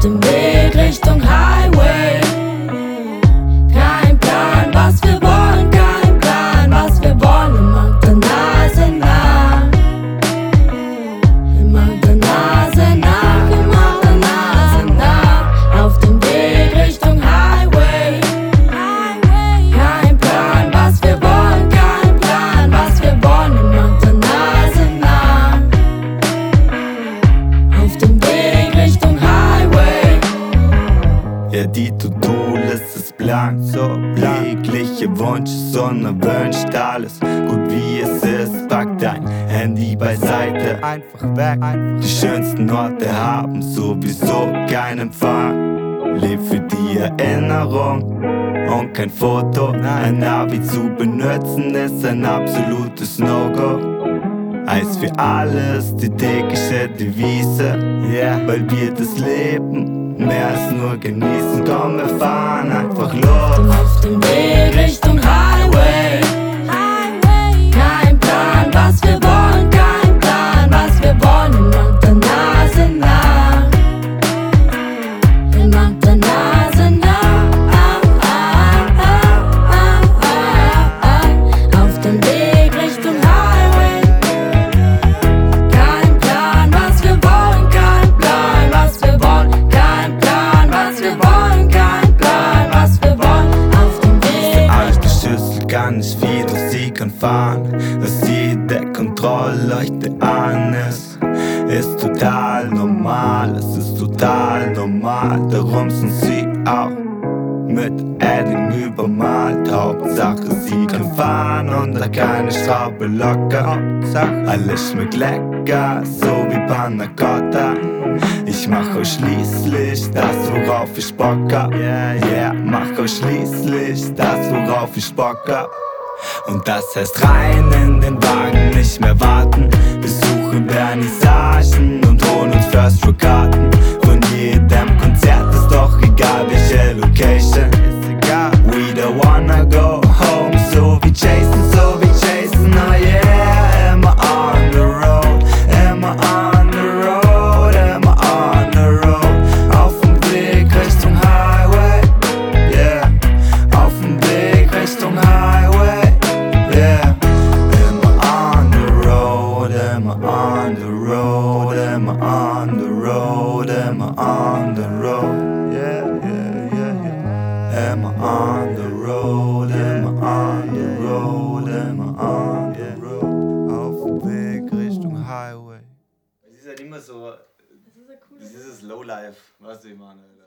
dem Weg Richtung Highway. Kein Plan, was wir wollen, kein Plan, was wir wollen. Immer der Nase nach, immer der Nase nach, immer der Nase nach. Auf dem Weg Richtung Highway. Kein Plan, was wir wollen, kein Plan, was wir wollen. Immer der Nase nach. Auf dem Weg Richtung Highway. Ja, die To-Do-Liste ist blank, so blank. Jegliche Wunsch ist unerwünscht, alles gut wie es ist. Pack dein Handy beiseite, einfach weg. Die schönsten Orte haben sowieso keinen Empfang. Leb für die Erinnerung und kein Foto. Ein Navi zu benutzen ist ein absolutes No-Go. Eis für alles, die tägliche Devise, weil wir das Leben mehr als nur genießen. Komm, wir fahren einfach los. Auf dem Weg Richtung Highway. Kein Plan, was wir wollen, kein Plan, was wir wollen. Immer der Nase nach, immer der Nase nach. Auf dem Weg Richtung Highway. Kein Plan, was wir wollen, kein Plan, was wir wollen. Kein Plan, was wir wollen, kein Plan, was wir wollen. Auf dem Weg. Alte Schüssel kann nicht viel, doch sie kann fahren. Dass jede Kontrollleuchte an ist total normal. Es ist total normal, darum sind sie auch mit Edding übermalt. Hauptsache sie kann fahren und da keine Schraube locker. Alles schmeckt lecker, so wie Panna Cotta. Ich mach ausschließlich das, worauf ich Bock hab. Mach ausschließlich das, worauf ich Bock hab. Und das heißt rein in den Wagen, nicht mehr warten. Besuchen Vernissagen und holen uns First Row Karten. Von jedem Konzert ist doch egal welche Location. We don't wanna go home, so wie Jason, oh yeah. Immer on the road, immer on the road, immer on the road. Auf dem Weg Richtung Highway, yeah. Auf dem Weg Richtung Highway, yeah. Immer on the road, immer on the road, immer on the road, immer on the road, yeah. Immer on the road, immer on the road, immer on the road. Auf dem Weg Richtung Highway. Es ist halt immer so, dieses Lowlife, weißt du, ich meine.